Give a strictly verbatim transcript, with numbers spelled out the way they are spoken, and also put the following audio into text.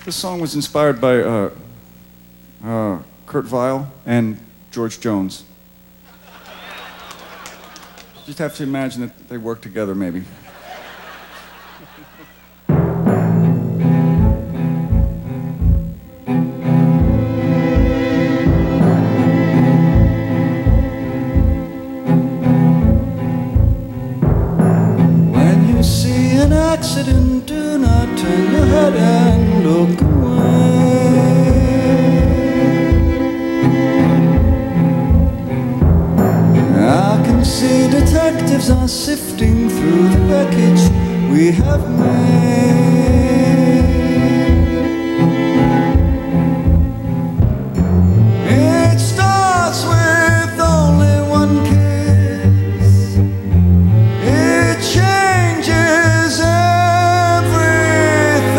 This song was inspired by uh, uh, Kurt Weill and George Jones. Just have to imagine that they work together, maybe. When you see an accident, do not turn your head and look away. I can see detectives are sifting through the wreckage we have made.